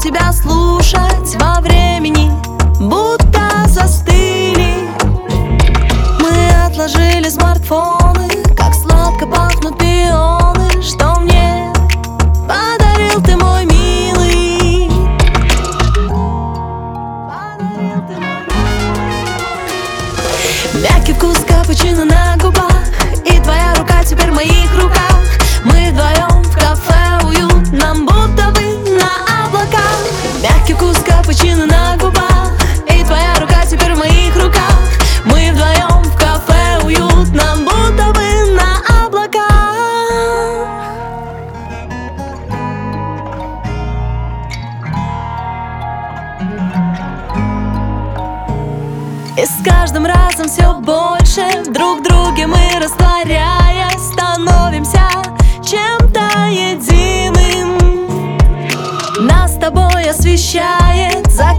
тебя слушать во времени, будто застыли. Мы отложили смартфоны, как сладко пахнут пионы, что мне подарил ты, мой милый. Подарил ты, мой милый. Мягкий вкус капучино на губах, и твоя рука теперь в моих руках. Мы вдвоем в кафе, уют нам будто бы на облаках. Мягкий вкус капучино на губах, и твоя рука теперь в моих руках. Мы вдвоем в кафе, уют нам будто бы на облаках. И с каждым разом все больше друг в друге мы, растворяясь, становимся чем-то единым. Нас с тобой освещает закат.